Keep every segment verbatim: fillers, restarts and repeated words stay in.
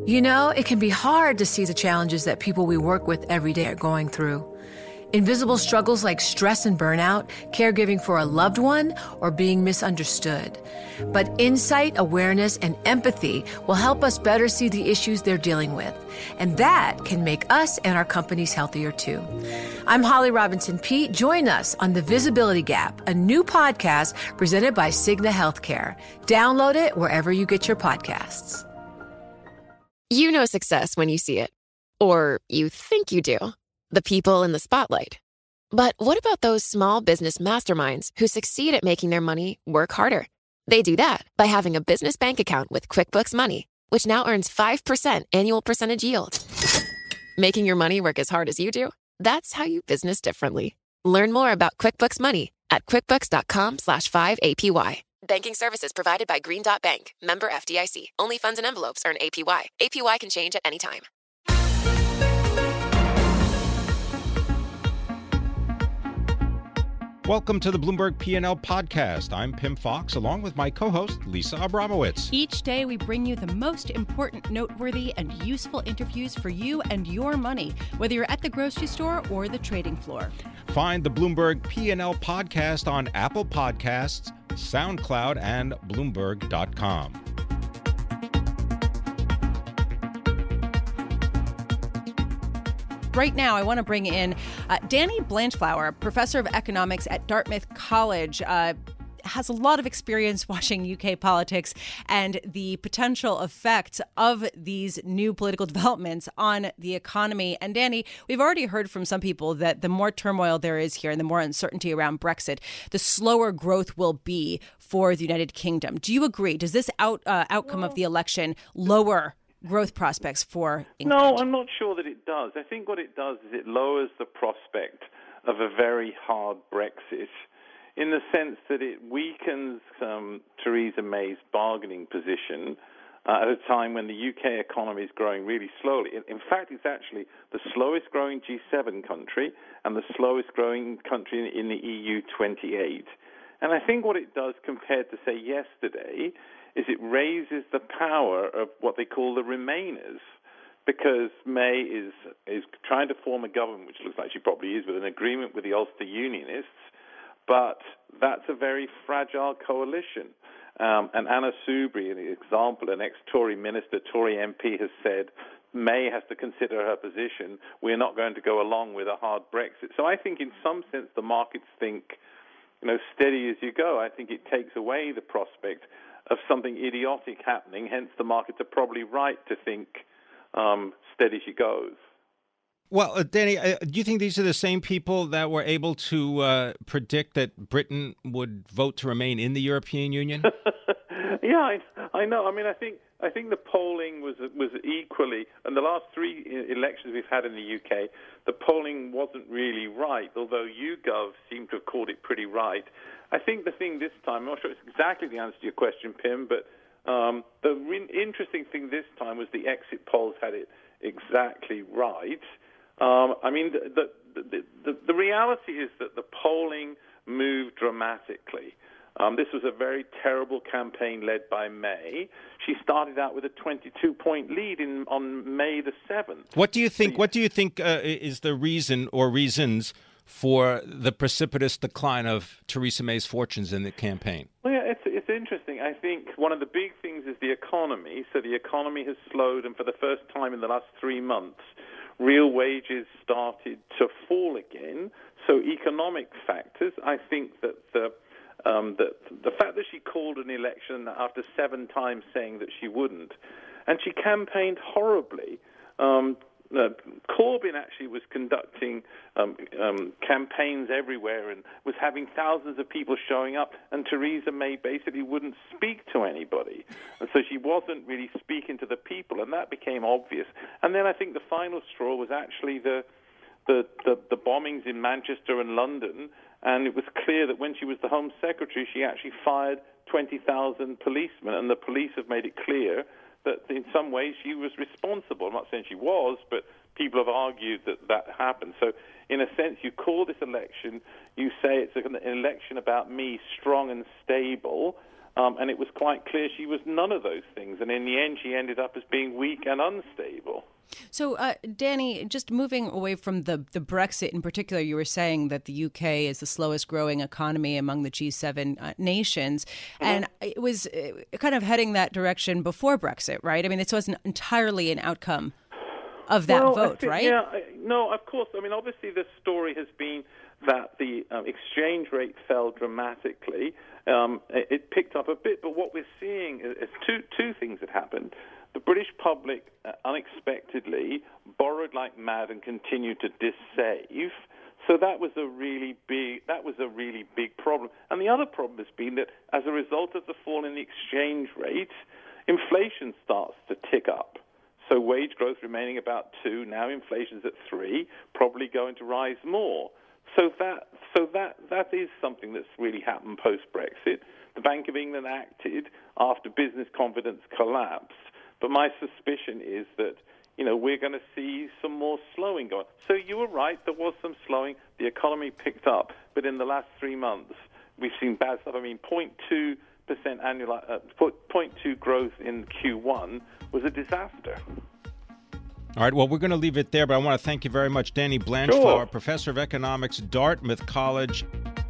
You know, it can be hard to see the challenges that people we work with every day are going through. Invisible struggles like stress and burnout, caregiving for a loved one, or being misunderstood. But insight, awareness, and empathy will help us better see the issues they're dealing with. And that can make us and our companies healthier too. I'm Holly Robinson Peete. Join us on The Visibility Gap, a new podcast presented by Cigna Healthcare. Download it wherever you get your podcasts. You know success when you see it. Or you think you do. The people in the spotlight. But what about those small business masterminds who succeed at making their money work harder? They do that by having a business bank account with QuickBooks Money, which now earns five percent annual percentage yield. Making your money work as hard as you do? That's how you business differently. Learn more about QuickBooks Money at quickbooks.com slash 5APY. Banking services provided by Green Dot Bank. Member F D I C. Only funds and envelopes earn A P Y. A P Y can change at any time. Welcome to the Bloomberg P and L podcast. I'm Pim Fox, along with my co-host, Lisa Abramowitz. Each day, we bring you the most important, noteworthy, and useful interviews for you and your money, whether you're at the grocery store or the trading floor. Find the Bloomberg P and L podcast on Apple Podcasts, SoundCloud, and Bloomberg dot com. Right now, I want to bring in uh, Danny Blanchflower, professor of economics at Dartmouth College. Uh, has a lot of experience watching U K politics and the potential effect of these new political developments on the economy. And Danny, we've already heard from some people that the more turmoil there is here and the more uncertainty around Brexit, the slower growth will be for the United Kingdom. Do you agree? Does this out, uh, outcome well, of the election lower growth prospects for England? No, I'm not sure that it does. I think what it does is it lowers the prospect of a very hard Brexit in the sense that it weakens um, Theresa May's bargaining position uh, at a time when the U K economy is growing really slowly. In, in fact, it's actually the slowest growing G seven country and the slowest growing country in, in the E U twenty-eight. And I think what it does compared to, say, yesterday is it raises the power of what they call the Remainers, because May is is trying to form a government, which looks like she probably is, with an agreement with the Ulster Unionists, but that's a very fragile coalition. Um, and Anna Soubry, an example, an ex-Tory minister, Tory M P, has said May has to consider her position. We're not going to go along with a hard Brexit. So I think in some sense the markets think, you know, steady as you go. I think it takes away the prospect of something idiotic happening, hence the markets are probably right to think um, steady she goes. Well, uh, Danny, uh, do you think these are the same people that were able to uh, predict that Britain would vote to remain in the European Union? Yeah, I, I know. I mean, I think I think the polling was was equally, and the last three elections we've had in the U K, the polling wasn't really right, although YouGov seemed to have called it pretty right. I think the thing this time, I'm not sure it's exactly the answer to your question, Pim, but um, the re- interesting thing this time was the exit polls had it exactly right. Um, I mean, the, the, the, the reality is that the polling moved dramatically. Um, this was a very terrible campaign led by May. She started out with a twenty-two point lead in, on May the seventh. What do you think? What do you think uh, is the reason or reasons for the precipitous decline of Theresa May's fortunes in the campaign? Well, yeah, it's it's interesting. I think one of the big things is the economy. So the economy has slowed, and for the first time in the last three months, real wages started to fall again. So economic factors, I think that the um, the, the fact that she called an election after seven times saying that she wouldn't, and she campaigned horribly. Um, Uh, Corbyn actually was conducting um, um, campaigns everywhere and was having thousands of people showing up, and Theresa May basically wouldn't speak to anybody. And so she wasn't really speaking to the people, and that became obvious. And then I think the final straw was actually the the, the, the bombings in Manchester and London, and it was clear that when she was the Home Secretary, she actually fired twenty thousand policemen, and the police have made it clear that in some ways she was responsible. I'm not saying she was, but people have argued that that happened. So in a sense, you call this election, you say it's an election about me, strong and stable, Um, and it was quite clear she was none of those things. And in the end, she ended up as being weak and unstable. So, uh, Danny, just moving away from the, the Brexit in particular, you were saying that the U K is the slowest growing economy among the G seven uh, nations. Mm-hmm. And it was uh, kind of heading that direction before Brexit, right? I mean, this wasn't entirely an outcome of that well, vote, think, right? Yeah, no, of course. I mean, obviously the story has been that the um, exchange rate fell dramatically. Um, it, it picked up a bit, but what we're seeing is, is two two things that happened. The British public uh, unexpectedly borrowed like mad and continued to dissave. So that was a really big that was a really big problem. And the other problem has been that as a result of the fall in the exchange rate, inflation starts to tick up. So wage growth remaining about two, now inflation's at three, probably going to rise more. So that so that that is something that's really happened post-Brexit. The Bank of England acted after business confidence collapsed. But my suspicion is that, you know, we're going to see some more slowing going. So you were right, there was some slowing. The economy picked up. But in the last three months, we've seen bad stuff. I mean, zero point two percent annual, uh, zero point two growth in Q one was a disaster. All right, well, we're going to leave it there, but I want to thank you very much, Danny Blanchflower, sure. Professor of Economics, Dartmouth College.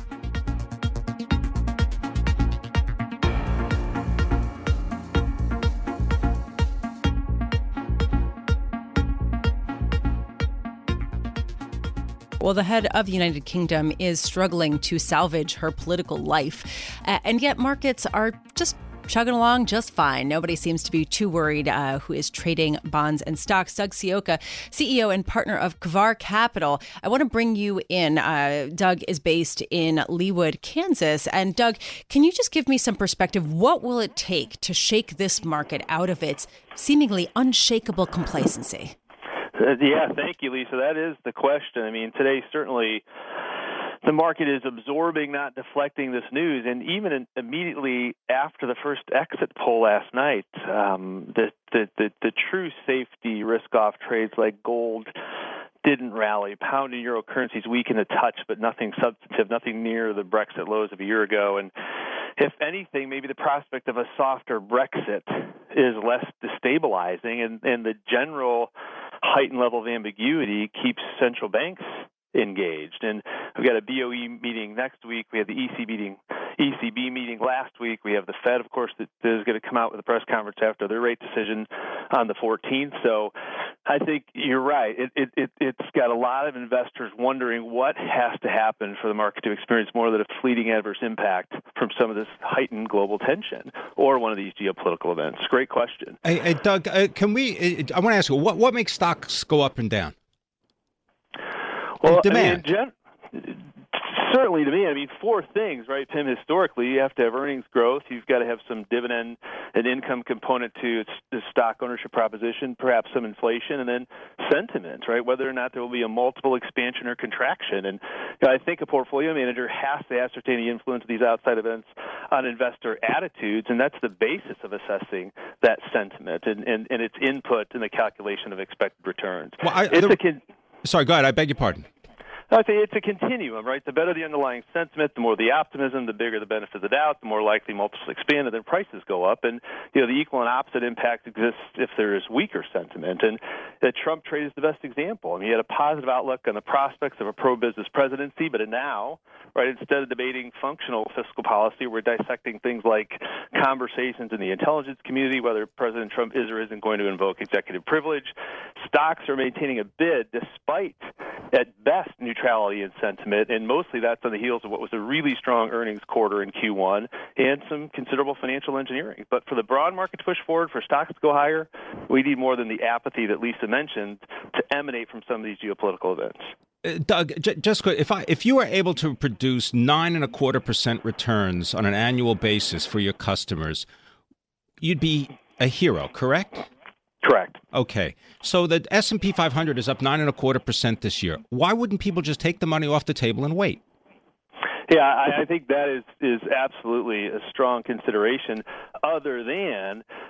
Well, the head of the United Kingdom is struggling to salvage her political life, uh, and yet markets are just chugging along just fine. Nobody seems to be too worried uh, who is trading bonds and stocks. Doug Sioka, C E O and partner of Kvar Capital. I want to bring you in. Uh, Doug is based in Leawood, Kansas. And Doug, can you just give me some perspective? What will it take to shake this market out of its seemingly unshakable complacency? Uh, yeah, thank you, Lisa. That is the question. I mean, today certainly the market is absorbing, not deflecting this news. And even in, immediately after the first exit poll last night, um, the, the, the, the true safety risk-off trades like gold didn't rally. Pound and euro currencies weakened a touch, but nothing substantive, nothing near the Brexit lows of a year ago. And if anything, maybe the prospect of a softer Brexit is less destabilizing, and, and the general heightened level of ambiguity keeps central banks engaged. And we've got a B O E meeting next week. We have the E C B meeting, E C B meeting last week. We have the Fed, of course, that is going to come out with a press conference after their rate decision on the fourteenth. So I think you're right. It, it, it, it's got a lot of investors wondering what has to happen for the market to experience more than a fleeting adverse impact from some of this heightened global tension or one of these geopolitical events. Great question. Hey, hey Doug, uh, can we, I want to ask you, what, what makes stocks go up and down? Well, demand. I mean, gen- certainly demand. I mean, four things, right, Tim? Historically, you have to have earnings growth. You've got to have some dividend and income component to the stock ownership proposition, perhaps some inflation, and then sentiment, right, whether or not there will be a multiple expansion or contraction. And you know, I think a portfolio manager has to ascertain the influence of these outside events on investor attitudes, and that's the basis of assessing that sentiment and, and, and its input in the calculation of expected returns. Well, I, it's the, a con- sorry, go ahead. I beg your pardon. I think it's a continuum, right? The better the underlying sentiment, the more the optimism, the bigger the benefit of the doubt, the more likely multiples expand and then prices go up. And, you know, the equal and opposite impact exists if there is weaker sentiment. And the Trump trade is the best example. I mean, he had a positive outlook on the prospects of a pro-business presidency, but now, right, instead of debating functional fiscal policy, we're dissecting things like conversations in the intelligence community, whether President Trump is or isn't going to invoke executive privilege. Stocks are maintaining a bid despite, at best, neutrality in sentiment, and mostly that's on the heels of what was a really strong earnings quarter in Q one and some considerable financial engineering. But for the broad market to push forward, for stocks to go higher, we need more than the apathy that Lisa mentioned to emanate from some of these geopolitical events. Uh, Doug, j- just quick, if I if you were able to produce nine and a quarter percent returns on an annual basis for your customers, you'd be a hero, correct? Correct. Okay. So the S and P five hundred is up nine and a quarter percent this year. Why wouldn't people just take the money off the table and wait? Yeah, I, I think that is, is absolutely a strong consideration, other than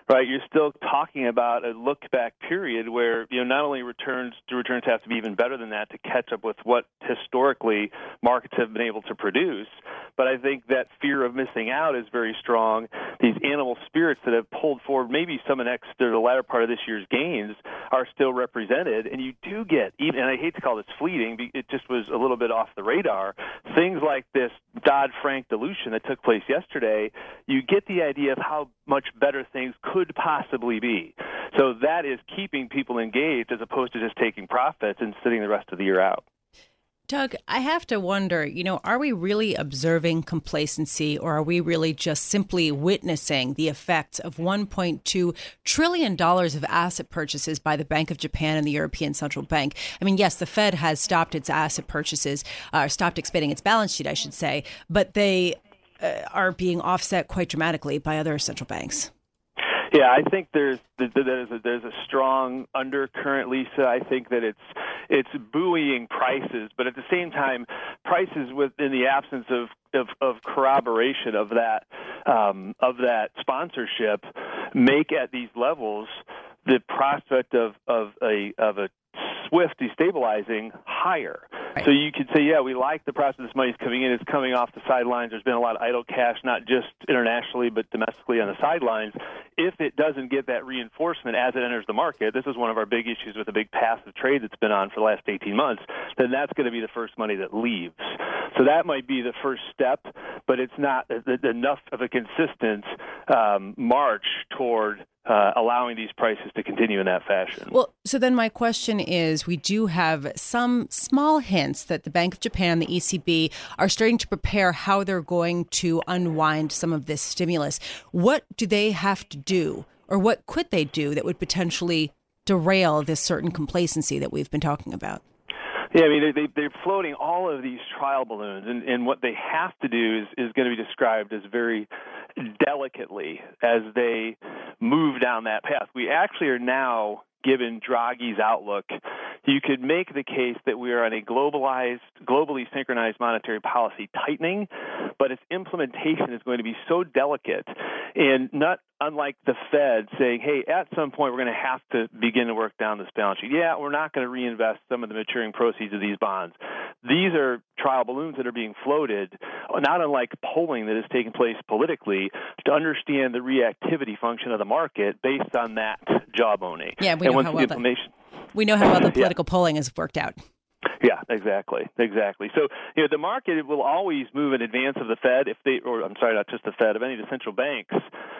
right? You're still talking about a look-back period where, you know, not only returns the returns have to be even better than that to catch up with what historically markets have been able to produce, but I think that fear of missing out is very strong. These animal spirits that have pulled forward maybe some of next to the latter part of this year's gains are still represented, and you do get, even, and I hate to call this fleeting, it just was a little bit off the radar, things like this Dodd-Frank dilution that took place yesterday. You get the idea of how much better things could possibly be. So that is keeping people engaged as opposed to just taking profits and sitting the rest of the year out. Doug, I have to wonder, you know, are we really observing complacency, or are we really just simply witnessing the effects of one point two trillion dollars of asset purchases by the Bank of Japan and the European Central Bank? I mean, yes, the Fed has stopped its asset purchases, uh, stopped expanding its balance sheet, I should say, but they uh, are being offset quite dramatically by other central banks. Yeah, I think there's there's a, there's a strong undercurrent, Lisa. I think that it's it's buoying prices, but at the same time, prices within the absence of of, of corroboration of that um, of that sponsorship make at these levels the prospect of of a of a swift destabilizing higher. Right. So you could say, yeah, we like the process this money's coming in. It's coming off the sidelines. There's been a lot of idle cash, not just internationally, but domestically on the sidelines. If it doesn't get that reinforcement as it enters the market, this is one of our big issues with the big passive trade that's been on for the last eighteen months, then that's going to be the first money that leaves. So that might be the first step, but it's not enough of a consistent um, march toward Uh, allowing these prices to continue in that fashion. Well, so then my question is, we do have some small hints that the Bank of Japan and the E C B are starting to prepare how they're going to unwind some of this stimulus. What do they have to do, or what could they do that would potentially derail this certain complacency that we've been talking about? Yeah, I mean, they, they, they're floating all of these trial balloons, and, and what they have to do is, is going to be described as very delicately as they move down that path. We actually are now, given Draghi's outlook, you could make the case that we are on a globalized, globally synchronized monetary policy tightening, but its implementation is going to be so delicate, and not unlike the Fed saying, hey, at some point we're going to have to begin to work down this balance sheet. Yeah, we're not going to reinvest some of the maturing proceeds of these bonds. These are trial balloons that are being floated, not unlike polling that is taking place politically, to understand the reactivity function of the market based on that jawboning. Yeah, we know how well the, we know how well the political yeah. polling has worked out. Yeah, exactly, exactly. So, you know, the market will always move in advance of the Fed, if they, or I'm sorry, not just the Fed, of any of the central banks,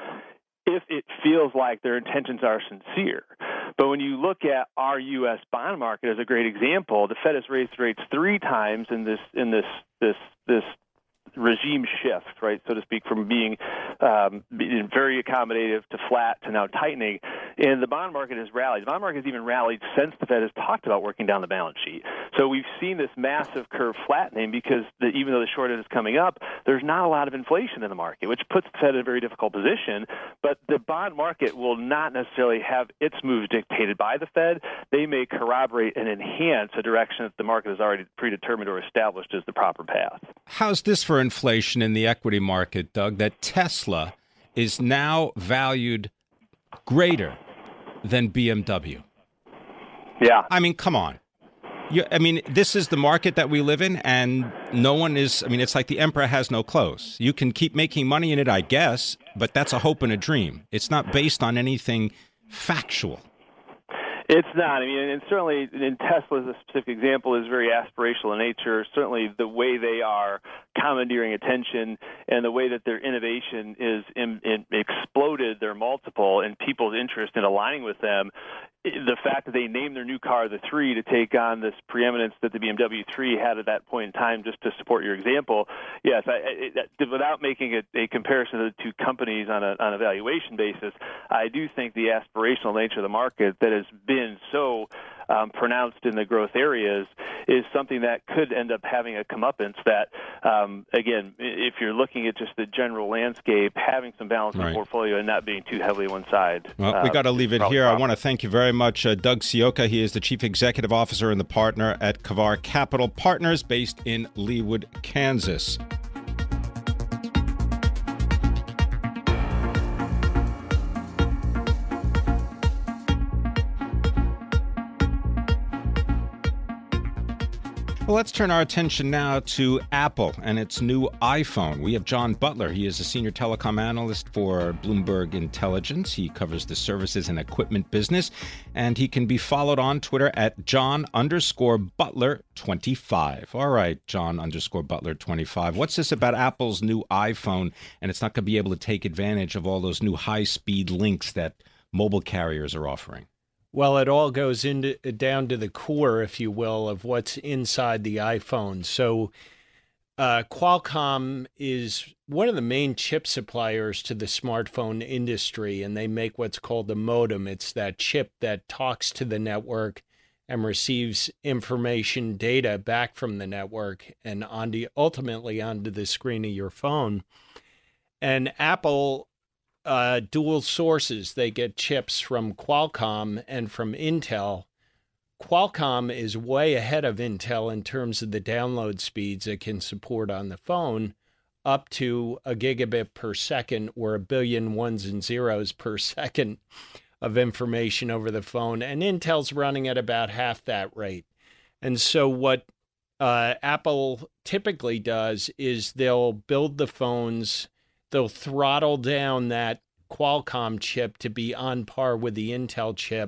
if it feels like their intentions are sincere. But when you look at our U S bond market as a great example, the Fed has raised rates three times in this in this this this regime shift, right, so to speak, from being, um, being very accommodative to flat to now tightening. And the bond market has rallied. The bond market has even rallied since the Fed has talked about working down the balance sheet. So we've seen this massive curve flattening because the, even though the short end is coming up, there's not a lot of inflation in the market, which puts the Fed in a very difficult position. But the bond market will not necessarily have its moves dictated by the Fed. They may corroborate and enhance a direction that the market has already predetermined or established as the proper path. How's this for inflation in the equity market, Doug, that Tesla is now valued greater than B M W? Yeah. I mean, come on. You, I mean, this is the market that we live in, and no one is, I mean, it's like the emperor has no clothes. You can keep making money in it, I guess, but that's a hope and a dream. It's not based on anything factual. It's not. I mean, and certainly in Tesla, as a specific example, is very aspirational in nature. Certainly the way they are commandeering attention and the way that their innovation is in, in exploded their multiple and people's interest in aligning with them, the fact that they named their new car the three to take on this preeminence that the B M W three had at that point in time, just to support your example, yes, I, I, without making a, a comparison of the two companies on a, on a valuation basis, I do think the aspirational nature of the market that has been so um, pronounced in the growth areas is something that could end up having a comeuppance that, um, again, if you're looking at just the general landscape, having some balance in the portfolio and not being too heavily one side. Well, uh, we got to leave it here. I want to thank you very much, uh, Doug Sioka. He is the Chief Executive Officer and the partner at Kavar Capital Partners based in Leawood, Kansas. Well, let's turn our attention now to Apple and its new iPhone. We have John Butler. He is a senior telecom analyst for Bloomberg Intelligence. He covers the services and equipment business, and he can be followed on Twitter at John underscore Butler twenty-five. All right, John underscore Butler twenty-five. What's this about Apple's new iPhone, and it's not going to be able to take advantage of all those new high-speed links that mobile carriers are offering? Well, it all goes into down to the core, if you will, of what's inside the iPhone. So uh, Qualcomm is one of the main chip suppliers to the smartphone industry, and they make what's called the modem. It's that chip that talks to the network and receives information, data back from the network and onto, ultimately onto the screen of your phone. And Apple Uh, dual sources. They get chips from Qualcomm and from Intel. Qualcomm is way ahead of Intel in terms of the download speeds it can support on the phone, up to a gigabit per second or a billion ones and zeros per second of information over the phone. And Intel's running at about half that rate. And so what uh, Apple typically does is they'll build the phones. They'll throttle down that Qualcomm chip to be on par with the Intel chip,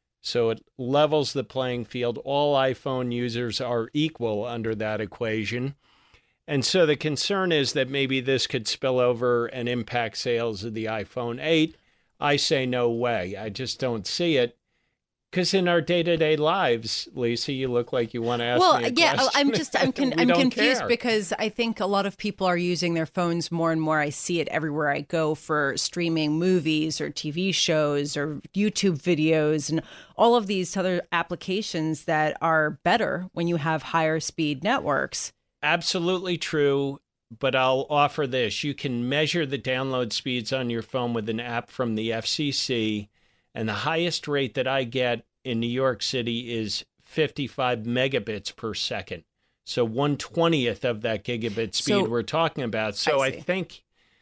so it levels the playing field. All iPhone users are equal under that equation. And so the concern is that maybe this could spill over and impact sales of the iPhone eight. I say no way. I just don't see it. Because in our day-to-day lives, Lisa, you look like you want to ask well, me a yeah, question. I'm just I'm con- I'm don't confused care. because I think a lot of people are using their phones more and more. I see it everywhere I go for streaming movies or T V shows or YouTube videos and all of these other applications that are better when you have higher speed networks. Absolutely true. But I'll offer this. You can measure the download speeds on your phone with an app from the F C C. And the highest rate that I get in New York City is fifty-five megabits per second. So one twentieth of that gigabit speed So, we're talking about. So I, I I think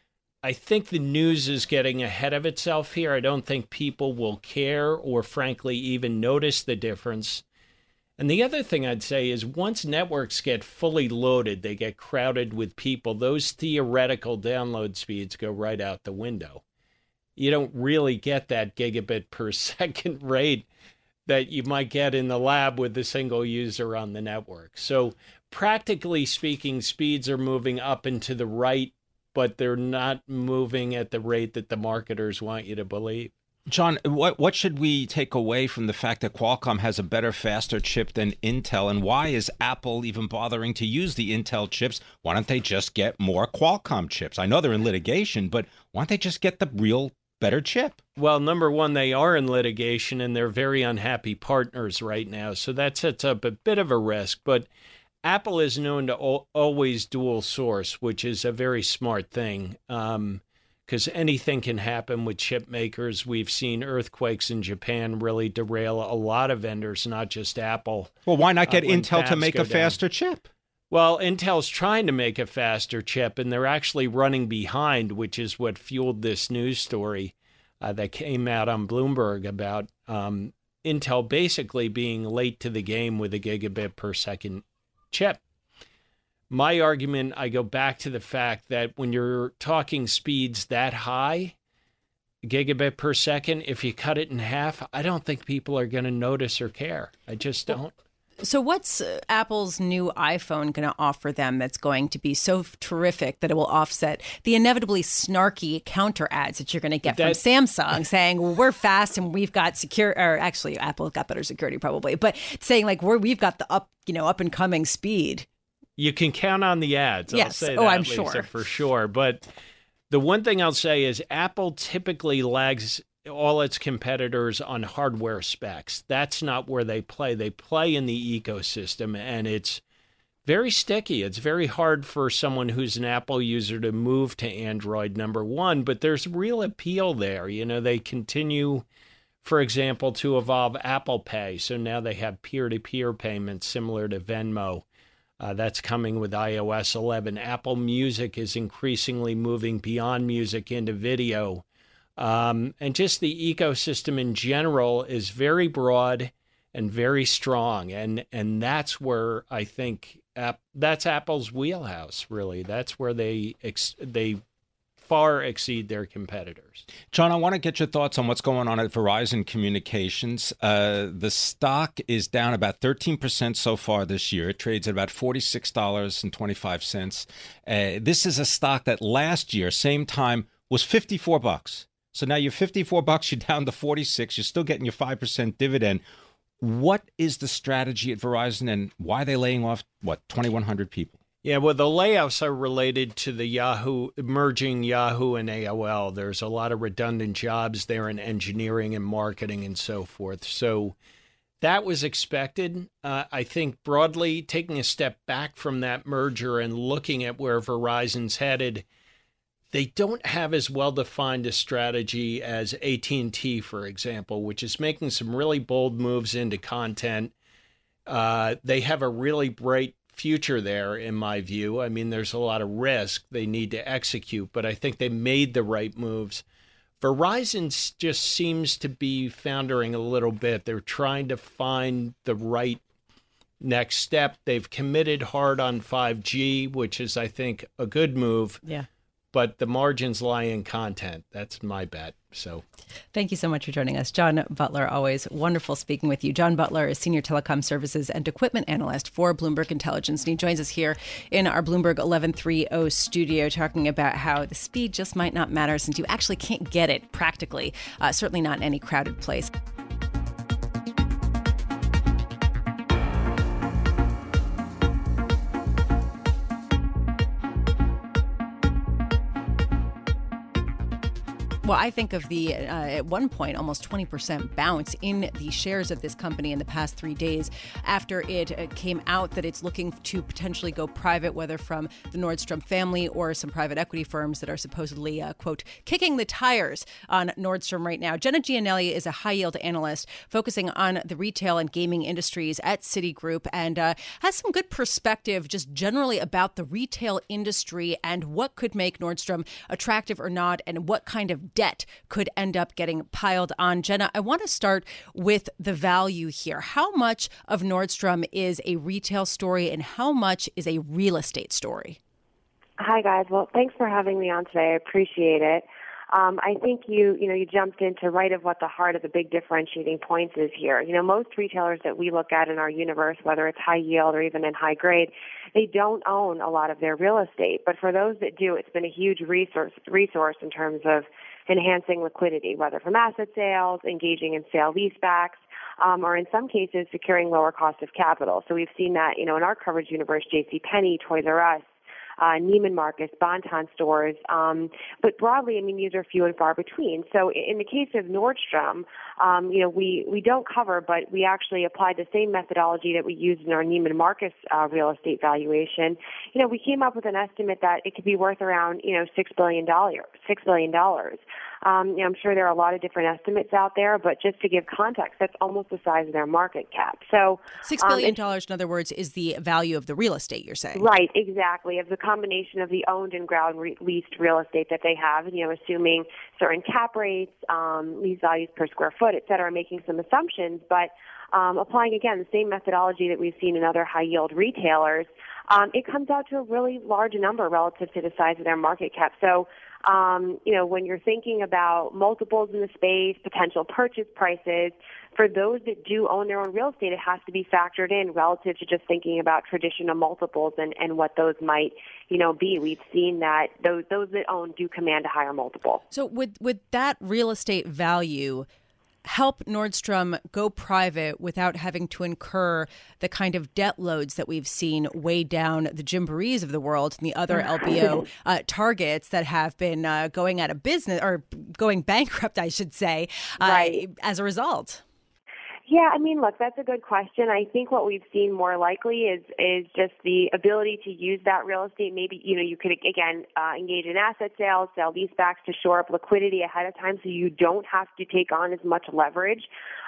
I think the news is getting ahead of itself here. I don't think people will care or frankly even notice the difference. And the other thing I'd say is once networks get fully loaded, they get crowded with people, those theoretical download speeds go right out the window. You don't really get that gigabit per second rate that you might get in the lab with a single user on the network. So practically speaking, speeds are moving up and to the right, but they're not moving at the rate that the marketers want you to believe. John, what what should we take away from the fact that Qualcomm has a better, faster chip than Intel? And why is Apple even bothering to use the Intel chips? Why don't they just get more Qualcomm chips? I know they're in litigation, but why don't they just get the real better chip? Well, number one, they are in litigation and they're very unhappy partners right now. So that sets up a bit of a risk. But Apple is known to al- always dual source, which is a very smart thing because um, anything can happen with chip makers. We've seen earthquakes in Japan really derail a lot of vendors, not just Apple. Well, why not get uh, when Intel to fabs make go a faster down. chip? Well, Intel's trying to make a faster chip, and they're actually running behind, which is what fueled this news story uh, that came out on Bloomberg about um, Intel basically being late to the game with a gigabit per second chip. My argument, I go back to the fact that when you're talking speeds that high, gigabit per second, if you cut it in half, I don't think people are going to notice or care. I just don't. So what's uh, Apple's new iPhone going to offer them that's going to be so f- terrific that it will offset the inevitably snarky counter ads that you're going to get That- from Samsung saying, well, we're fast and we've got secure, or actually Apple got better security probably, but saying like we're, we've got the up, you know, up and coming speed. You can count on the ads. I'll Yes. say Oh, that, I'm Lisa, sure. for sure. But the one thing I'll say is Apple typically lags all its competitors on hardware specs. That's not where they play. They play in the ecosystem, and it's very sticky. It's very hard for someone who's an Apple user to move to Android, number one, but there's real appeal there. You know, they continue, for example, to evolve Apple Pay. So now they have peer-to-peer payments similar to Venmo. Uh, that's coming with i O S eleven. Apple Music is increasingly moving beyond music into video. Um, and just the ecosystem in general is very broad and very strong. And and that's where I think App, that's Apple's wheelhouse, really. That's where they ex, they far exceed their competitors. John, I want to get your thoughts on what's going on at Verizon Communications. Uh, the stock is down about thirteen percent so far this year. It trades at about forty-six dollars and twenty-five cents. Uh, this is a stock that last year, same time, was fifty-four bucks. So now you're fifty-four bucks, you're down to forty-six. You're still getting your five percent dividend. What is the strategy at Verizon, and why are they laying off, what, twenty-one hundred people? Yeah, well, the layoffs are related to the Yahoo, merging Yahoo and A O L. There's a lot of redundant jobs there in engineering and marketing and so forth. So that was expected. Uh, I think broadly, taking a step back from that merger and looking at where Verizon's headed, they don't have as well-defined a strategy as A T and T, for example, which is making some really bold moves into content. Uh, they have a really bright future there, in my view. I mean, there's a lot of risk they need to execute, but I think they made the right moves. Verizon just seems to be foundering a little bit. They're trying to find the right next step. They've committed hard on five G, which is, I think, a good move. Yeah. But the margins lie in content. That's my bet. So thank you so much for joining us. John Butler, always wonderful speaking with you. John Butler is Senior Telecom Services and Equipment Analyst for Bloomberg Intelligence. And he joins us here in our Bloomberg eleven thirty studio talking about how the speed just might not matter since you actually can't get it practically, uh, certainly not in any crowded place. Well, I think of the, uh, at one point, almost twenty percent bounce in the shares of this company in the past three days after it uh, came out that it's looking to potentially go private, whether from the Nordstrom family or some private equity firms that are supposedly, uh, quote, kicking the tires on Nordstrom right now. Jenna Giannelli is a high-yield analyst focusing on the retail and gaming industries at Citigroup and uh, has some good perspective just generally about the retail industry and what could make Nordstrom attractive or not and what kind of debt could end up getting piled on. Jenna, I want to start with the value here. How much of Nordstrom is a retail story and how much is a real estate story? Hi, guys. Well, thanks for having me on today. I appreciate it. Um, I think you, you know, you jumped into right of what the heart of the big differentiating points is here. You know, most retailers that we look at in our universe, whether it's high yield or even in high grade, they don't own a lot of their real estate. But for those that do, it's been a huge resource, resource in terms of enhancing liquidity, whether from asset sales, engaging in sale leasebacks, um, or in some cases securing lower cost of capital. So we've seen that, you know, in our coverage universe, JCPenney, Toys R Us, uh, Neiman Marcus, Bon-Ton stores. Um, but broadly, I mean, these are few and far between. So in the case of Nordstrom, um, you know, we, we don't cover, but we actually applied the same methodology that we used in our Neiman Marcus uh, real estate valuation. You know, we came up with an estimate that it could be worth around, you know, six billion dollars. six billion dollars. Um, you know, I'm sure there are a lot of different estimates out there, but just to give context, that's almost the size of their market cap. So six billion dollars, um, in other words, is the value of the real estate, you're saying? Right, exactly, of the combination of the owned and ground re- leased real estate that they have, you know, assuming certain cap rates, um, lease values per square foot, et cetera, making some assumptions, but um, applying, again, the same methodology that we've seen in other high-yield retailers, um, it comes out to a really large number relative to the size of their market cap. So, um, you know, when you're thinking about multiples in the space, potential purchase prices, for those that do own their own real estate, it has to be factored in relative to just thinking about traditional multiples and, and what those might, you know, be. We've seen that those those that own do command a higher multiple. So would, would that real estate value help Nordstrom go private without having to incur the kind of debt loads that we've seen way down the Gymborees of the world and the other L B O uh, targets that have been uh, going out of business or going bankrupt, I should say, uh, right. as a result? Yeah, I mean, look, that's a good question. I think what we've seen more likely is is just the ability to use that real estate. Maybe, you know, you could, again, uh, engage in asset sales, sell leasebacks to shore up liquidity ahead of time so you don't have to take on as much leverage.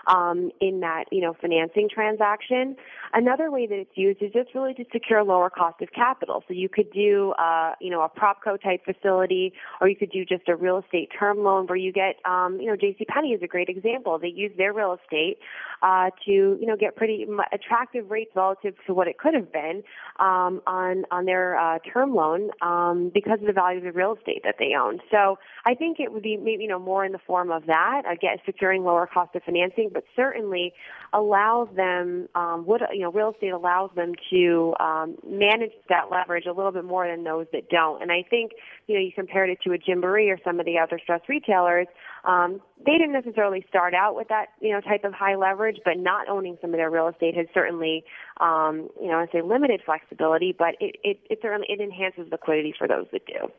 um, in that, you know, financing transaction. Another way that it's used is just really to secure lower cost of capital. So you could do, uh, you know, a PropCo type facility, or you could do just a real estate term loan where you get, um, you know, JCPenney is a great example. They use their real estate uh, to, you know, get pretty attractive rates relative to what it could have been um, on on their uh, term loan um, because of the value of the real estate that they own. So I think it would be maybe, you know, more in the form of that, again, securing lower cost of financing, but certainly allows them, um, would, you know, real estate allows them to um, manage that leverage a little bit more than those that don't. And I think, you know, you compared it to a Gymboree or some of the other stressed retailers, um, they didn't necessarily start out with that, you know, type of high leverage, but not owning some of their real estate has certainly, um, you know, I'd say limited flexibility, but it, it, it certainly, it enhances liquidity for those that do.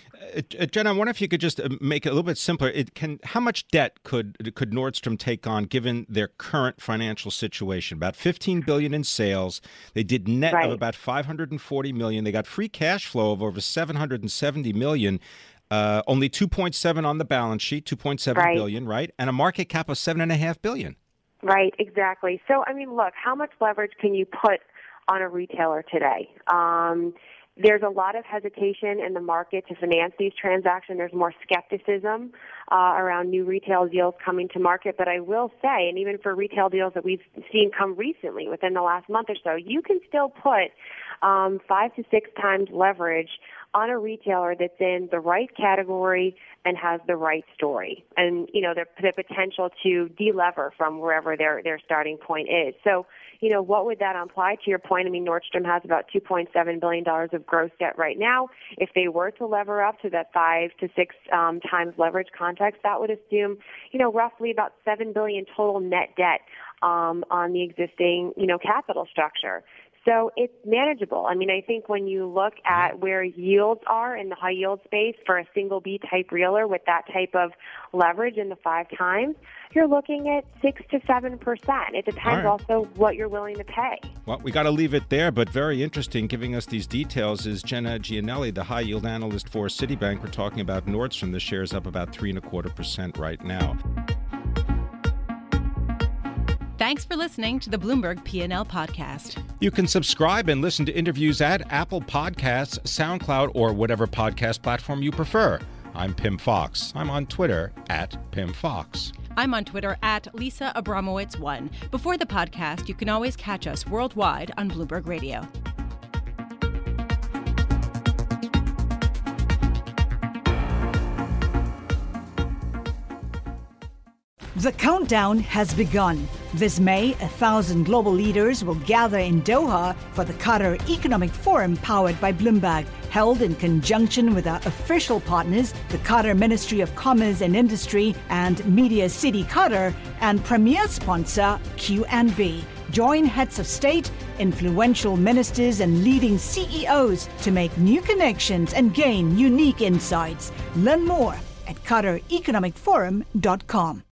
Uh, Jen, I wonder if you could just make it a little bit simpler. It can, how much debt could could Nordstrom take on given their current financial situation? About fifteen billion dollars in sales. They did net right. of about five hundred forty million dollars. They got free cash flow of over seven hundred seventy million dollars. Uh, only two point seven on the balance sheet, two point seven right. billion, right? And a market cap of seven and a half billion. Right, exactly. So, I mean, look, how much leverage can you put on a retailer today? Um, there's a lot of hesitation in the market to finance these transactions. There's more skepticism uh, around new retail deals coming to market. But I will say, and even for retail deals that we've seen come recently within the last month or so, you can still put um, five to six times leverage on a retailer that's in the right category and has the right story, and you know the, the potential to delever from wherever their their starting point is. So, you know, what would that imply? To your point, I mean, Nordstrom has about two point seven billion dollars of gross debt right now. If they were to lever up to that five to six um, times leverage context, that would assume, you know, roughly about seven billion dollars total net debt um, on the existing, you know, capital structure. So it's manageable. I mean, I think when you look at where yields are in the high yield space for a single B type realtor with that type of leverage in the five times, you're looking at six to seven percent. It depends right. also what you're willing to pay. Well, we got to leave it there, but very interesting. Giving us these details is Jenna Gianelli, the high yield analyst for Citibank. We're talking about Nordstrom. The share's up about three and a quarter percent right now. Thanks for listening to the Bloomberg P and L podcast. You can subscribe and listen to interviews at Apple Podcasts, SoundCloud, or whatever podcast platform you prefer. I'm Pim Fox. I'm on Twitter at Pim Fox. I'm on Twitter at Lisa Abramowitz one. Before the podcast, you can always catch us worldwide on Bloomberg Radio. The countdown has begun. This May, a thousand global leaders will gather in Doha for the Qatar Economic Forum powered by Bloomberg, held in conjunction with our official partners, the Qatar Ministry of Commerce and Industry and Media City Qatar, and premier sponsor Q and B. Join heads of state, influential ministers, and leading C E Os to make new connections and gain unique insights. Learn more at qatar economic forum dot com.